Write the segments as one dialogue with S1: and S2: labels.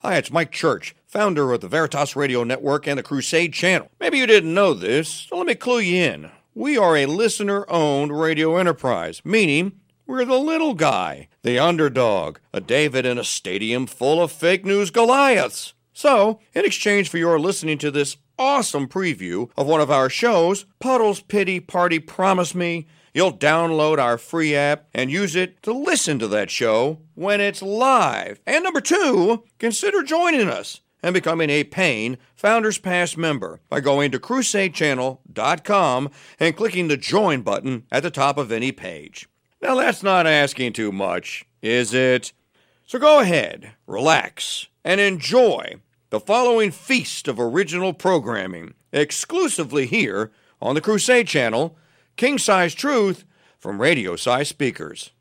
S1: Hi, it's Mike Church, founder of the Veritas Radio Network and the Crusade Channel. Maybe you didn't know this, so let me clue you in. We are a listener-owned radio enterprise, meaning we're the little guy, the underdog, a David in a stadium full of fake news Goliaths. So, in exchange for your listening to this awesome preview of one of our shows, Puddle's Pity Party Promise Me, you'll download our free app and use it to listen to that show when it's live. And number two, consider joining us and becoming a paying Founders Pass member by going to crusadechannel.com and clicking the join button at the top of any page. Now that's not asking too much, is it? So go ahead, relax, and enjoy the following feast of original programming exclusively here on the Crusade Channel, King-Size Truth from radio-size speakers.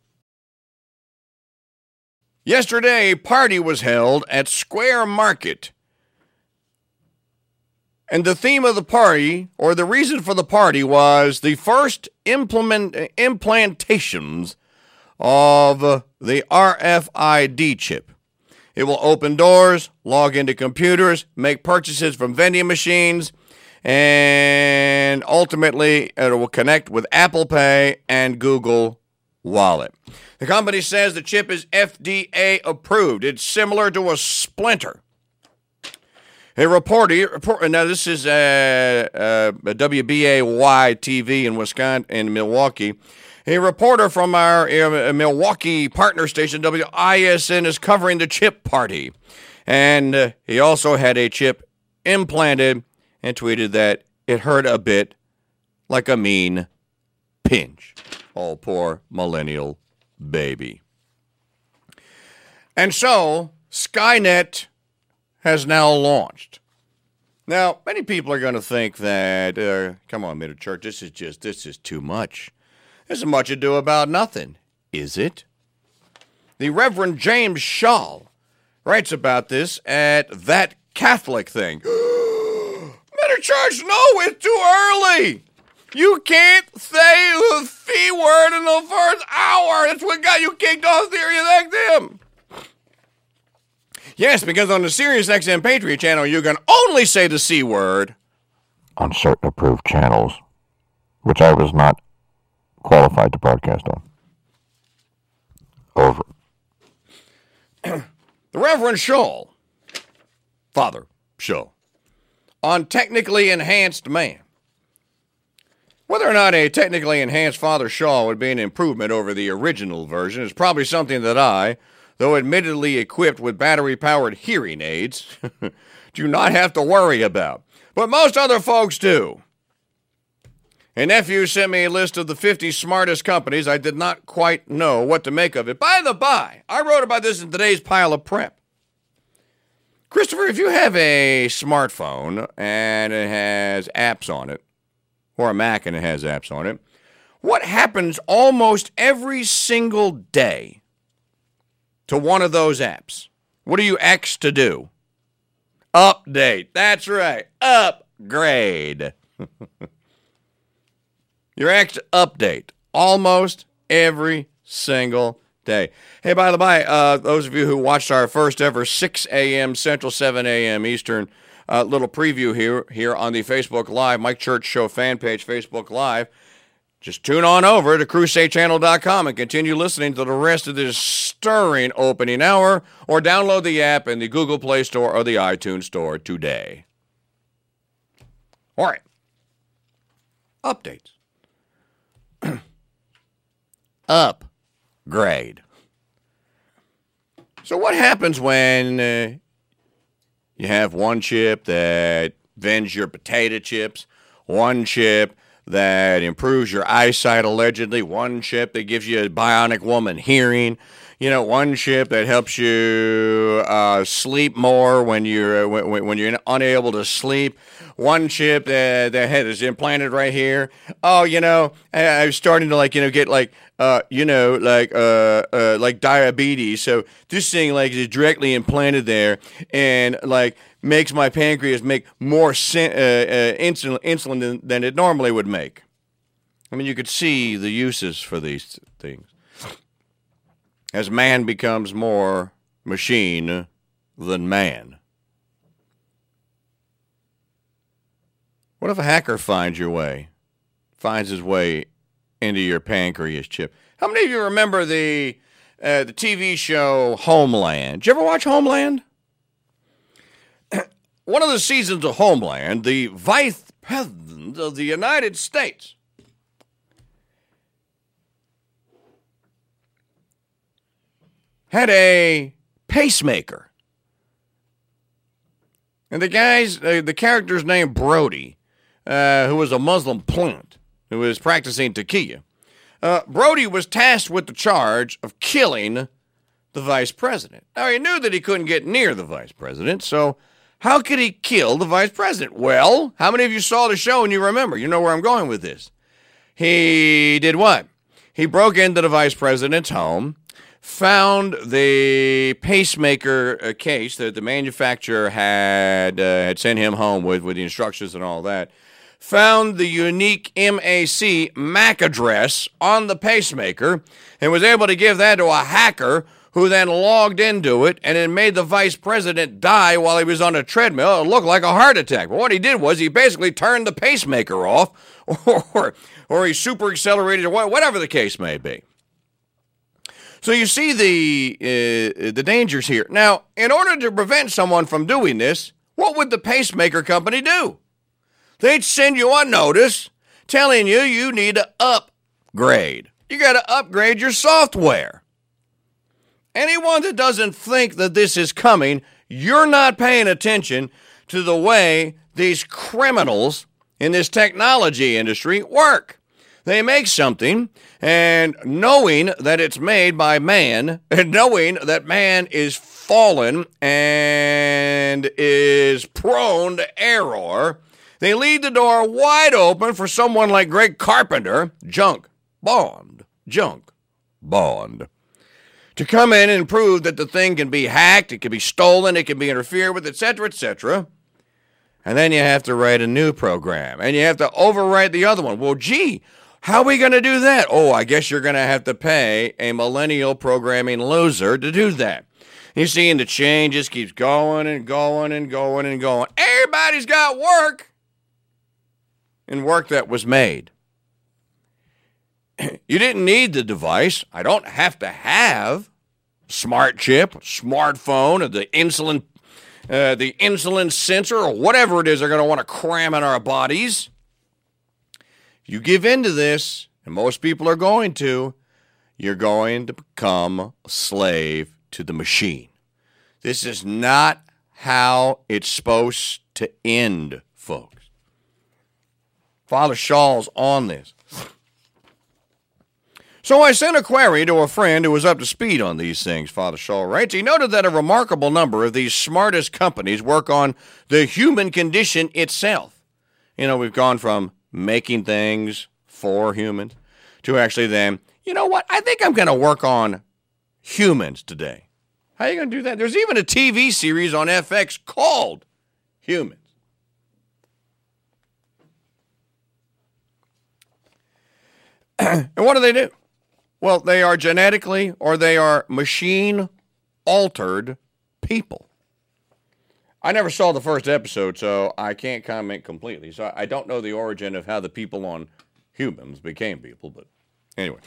S1: Yesterday, a party was held at Square Market. And the theme of the party, or the reason for the party, was the first implantations of the RFID chip. It will open doors, log into computers, make purchases from vending machines, and ultimately it will connect with Apple Pay and Google Wallet. The company says the chip is FDA approved. It's similar to a splinter. A reporter, now this is WBAY TV in Wisconsin, in Milwaukee. A reporter from our Milwaukee partner station, WISN, is covering the chip party. And he also had a chip implanted and tweeted that it hurt a bit like a mean pinch. Oh, poor millennial baby. And so, Skynet has now launched. Now, many people are going to think that, come on, Middle Church, this is too much. There's much ado about nothing, is it? The Reverend James Shaw writes about this at That Catholic Thing. Middle Church, no, it's too early. You can't say the C word in the first hour. That's what got you kicked off SiriusXM. Yes, because on the SiriusXM Patriot channel, you can only say the C word on certain approved channels, which I was not qualified to broadcast on. Over. The Reverend Shaw, Father Shaw, on Technically Enhanced Man. Whether or not a technically enhanced Father Shaw would be an improvement over the original version is probably something that I, though admittedly equipped with battery-powered hearing aids, do not have to worry about. But most other folks do. A nephew sent me a list of the 50 smartest companies. I did not quite know what to make of it. By the by, I wrote about this in today's pile of prep. Christopher, if you have a smartphone and it has apps on it, or a Mac and it has apps on it, what happens almost every single day to one of those apps? What do you X to do? Update. That's right. Upgrade. Your X to update almost every single day. Hey, by the by, those of you who watched our first ever 6 a.m. Central, 7 a.m. Eastern little preview here on the Facebook Live, Mike Church Show fan page, Facebook Live. Just tune on over to crusadechannel.com and continue listening to the rest of this stirring opening hour, or download the app in the Google Play Store or the iTunes Store today. All right. Updates. Upgrade. So what happens when you have one chip that vends your potato chips, one chip that improves your eyesight allegedly, one chip that gives you a bionic woman hearing, one chip that helps you sleep more when you're unable to sleep, one chip that is implanted right here. Oh, I was starting to get like diabetes. So this thing is directly implanted there and makes my pancreas make more insulin than it normally would make. I mean, you could see the uses for these things. As man becomes more machine than man. What if a hacker finds his way into your pancreas chip? How many of you remember the TV show Homeland? Did you ever watch Homeland? One of the seasons of Homeland, the vice president of the United States had a pacemaker. And the character's name Brody, who was a Muslim plant who was practicing taqiyya. Brody was tasked with the charge of killing the vice president. Now, he knew that he couldn't get near the vice president, so how could he kill the vice president? Well, how many of you saw the show and you remember? You know where I'm going with this. He did what? He broke into the vice president's home, found the pacemaker case that the manufacturer had sent him home with the instructions and all that, found the unique MAC address on the pacemaker, and was able to give that to a hacker who then logged into it and it made the vice president die while he was on a treadmill. It looked like a heart attack. But what he did was he basically turned the pacemaker off or he super accelerated or whatever the case may be. So you see the dangers here. Now, in order to prevent someone from doing this, what would the pacemaker company do? They'd send you a notice telling you need to upgrade. You got to upgrade your software. Anyone that doesn't think that this is coming, you're not paying attention to the way these criminals in this technology industry work. They make something, and knowing that it's made by man, and knowing that man is fallen and is prone to error, they leave the door wide open for someone like Greg Carpenter, junk bond, to come in and prove that the thing can be hacked, it can be stolen, it can be interfered with, etc., etc. And then you have to write a new program, and you have to overwrite the other one. Well, gee, how are we going to do that? Oh, I guess you're going to have to pay a millennial programming loser to do that. You see, and the change just keeps going and going and going and going. Everybody's got work, and work that was made. You didn't need the device. I don't have to have smart chip, smartphone, or the insulin sensor, or whatever it is they're going to want to cram in our bodies. You give in to this, and most people are going to, you're going to become a slave to the machine. This is not how it's supposed to end, folks. Father Shaw's on this. So I sent a query to a friend who was up to speed on these things, Father Shaw writes. He noted that a remarkable number of these smartest companies work on the human condition itself. You know, we've gone from making things for humans to actually then, you know what, I think I'm going to work on humans today. How are you going to do that? There's even a TV series on FX called Humans. And what do? Well, they are genetically or they are machine-altered people. I never saw the first episode, so I can't comment completely. So I don't know the origin of how the people on Humans became people, but anyway.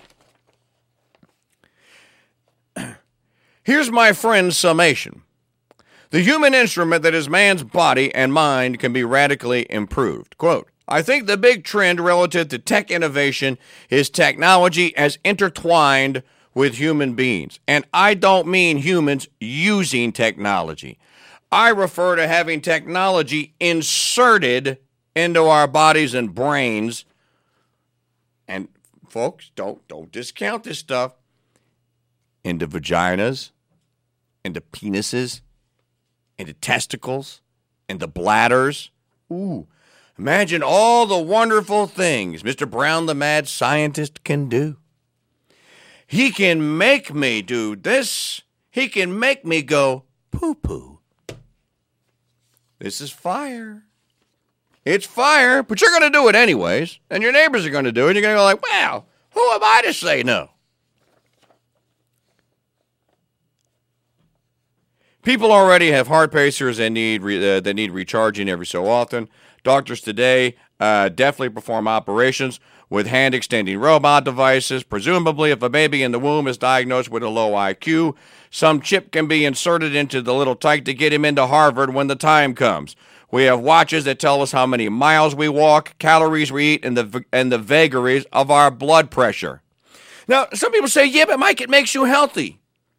S1: Here's my friend's summation. The human instrument that is man's body and mind can be radically improved. Quote, I think the big trend relative to tech innovation is technology as intertwined with human beings. And I don't mean humans using technology. I refer to having technology inserted into our bodies and brains. And folks, don't discount this stuff. Into vaginas, into penises, into testicles, into bladders. Ooh. Imagine all the wonderful things Mr. Brown, the mad scientist, can do. He can make me do this. He can make me go poo-poo. This is fire. It's fire, but you're going to do it anyways. And your neighbors are going to do it. You're going to go like, wow, who am I to say no? People already have heart pacers that need recharging every so often. Doctors today definitely perform operations with hand-extending robot devices. Presumably, if a baby in the womb is diagnosed with a low IQ, some chip can be inserted into the little tyke to get him into Harvard when the time comes. We have watches that tell us how many miles we walk, calories we eat, and the vagaries of our blood pressure. Now, some people say, yeah, but Mike, it makes you healthy.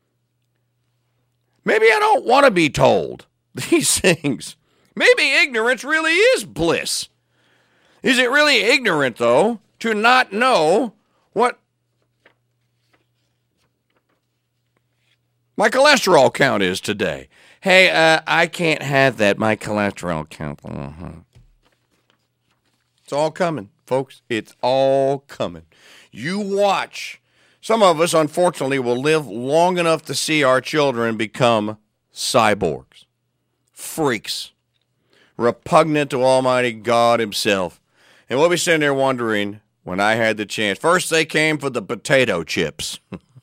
S1: Maybe I don't want to be told these things. Maybe ignorance really is bliss. Is it really ignorant, though, to not know what my cholesterol count is today? Hey, I can't have that, my cholesterol count. It's all coming, folks. It's all coming. You watch. Some of us, unfortunately, will live long enough to see our children become cyborgs, freaks, repugnant to Almighty God himself. And we'll be sitting there wondering, when I had the chance, first they came for the potato chips,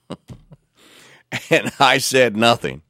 S1: and I said nothing.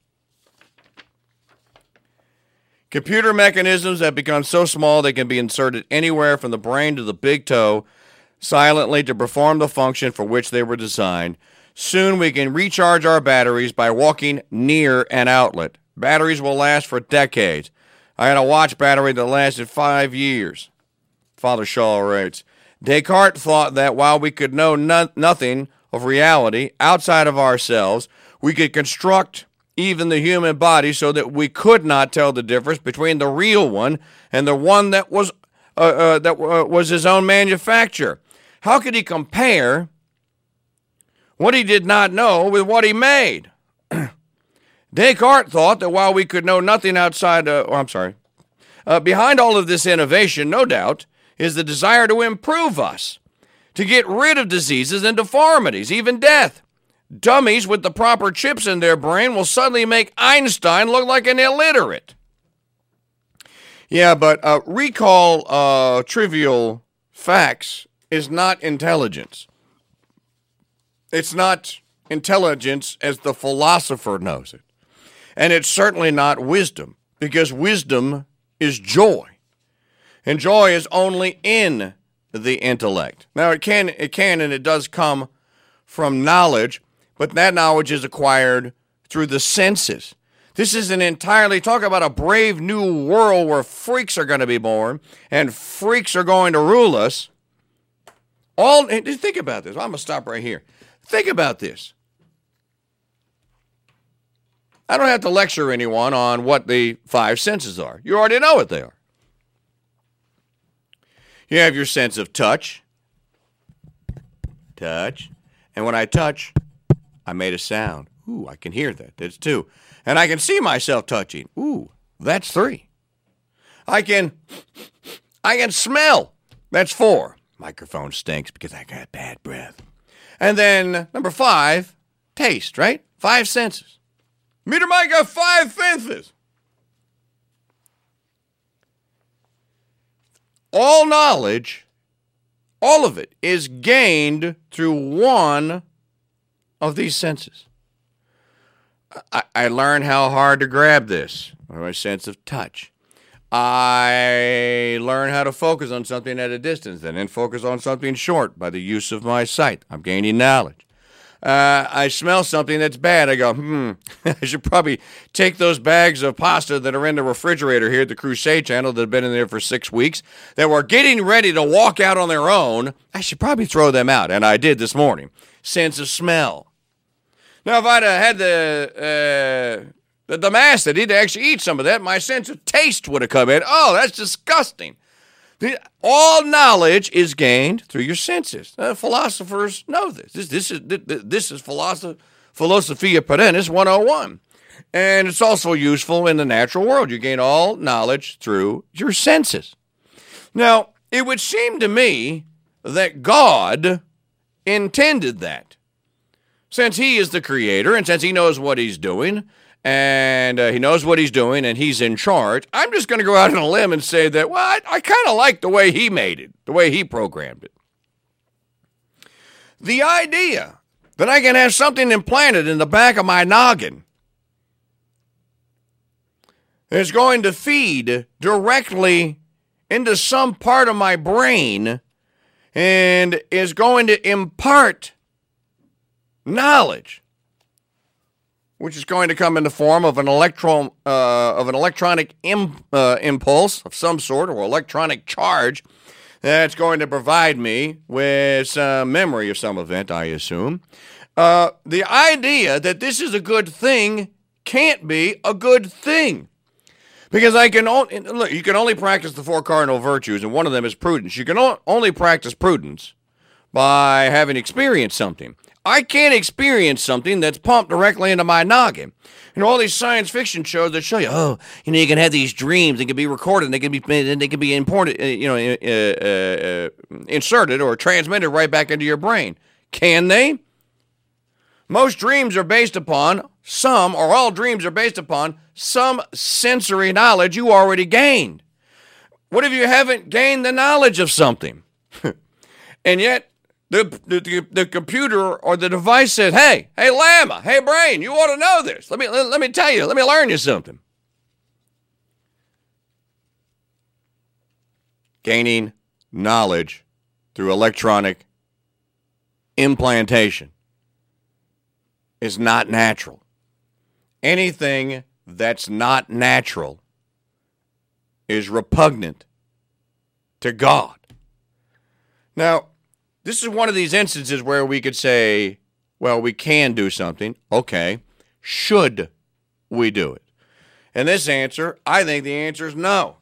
S1: Computer mechanisms have become so small they can be inserted anywhere from the brain to the big toe, silently to perform the function for which they were designed. Soon we can recharge our batteries by walking near an outlet. Batteries will last for decades. I had a watch battery that lasted 5 years. Father Shaw writes, Descartes thought that while we could know nothing of reality outside of ourselves, we could construct even the human body so that we could not tell the difference between the real one and the one that was his own manufacture. How could he compare what he did not know with what he made? Descartes thought that while we could know nothing outside, behind all of this innovation, no doubt, is the desire to improve us, to get rid of diseases and deformities, even death. Dummies with the proper chips in their brain will suddenly make Einstein look like an illiterate. Yeah, but recall trivial facts is not intelligence. It's not intelligence as the philosopher knows it. And it's certainly not wisdom, because wisdom is joy. And joy is only in the intellect. Now, it can and it does come from knowledge, but that knowledge is acquired through the senses. This is talk about a brave new world where freaks are going to be born and freaks are going to rule us. Think about this. I'm going to stop right here. Think about this. I don't have to lecture anyone on what the 5 senses are. You already know what they are. You have your sense of touch. Touch. And when I touch, I made a sound. Ooh, I can hear that. That's 2. And I can see myself touching. Ooh, that's 3. I can smell. That's 4. Microphone stinks because I got bad breath. And then number 5, taste, right? 5 senses. Meter Mike got 5 senses. All knowledge, all of it, is gained through one of these senses. I learned how hard to grab this, my sense of touch. I learned how to focus on something at a distance and then focus on something short by the use of my sight. I'm gaining knowledge. I smell something that's bad. I go, I should probably take those bags of pasta that are in the refrigerator here at the Crusade Channel that have been in there for 6 weeks, that were getting ready to walk out on their own. I should probably throw them out, and I did this morning. Sense of smell. Now, if I'd had the Damascus to actually eat some of that, my sense of taste would have come in. Oh, that's disgusting. All knowledge is gained through your senses. Philosophers know this. This is Philosophia Perennis 101. And it's also useful in the natural world. You gain all knowledge through your senses. Now, it would seem to me that God intended that. Since he is the creator and since he knows what he's doing, and he knows what he's doing, and he's in charge, I'm just going to go out on a limb and say that, well, I kind of like the way he made it, the way he programmed it. The idea that I can have something implanted in the back of my noggin is going to feed directly into some part of my brain and is going to impart knowledge, which is going to come in the form of an electronic impulse of some sort, or electronic charge that's going to provide me with some memory of some event, I assume. The idea that this is a good thing can't be a good thing. Because you can only practice the 4 cardinal virtues, and one of them is prudence. You can only practice prudence by having experienced something. I can't experience something that's pumped directly into my noggin. All these science fiction shows that show you, you can have these dreams, they can be recorded, and they can be imported, inserted or transmitted right back into your brain. Can they? Most dreams are based upon all dreams are based upon some sensory knowledge you already gained. What if you haven't gained the knowledge of something? And yet, the computer or the device says, hey, Llama, hey, brain, you ought to know this. Let me tell you, let me learn you something. Gaining knowledge through electronic implantation is not natural. Anything that's not natural is repugnant to God. Now, this is one of these instances where we could say, well, we can do something. Okay, should we do it? And this answer, I think the answer is no.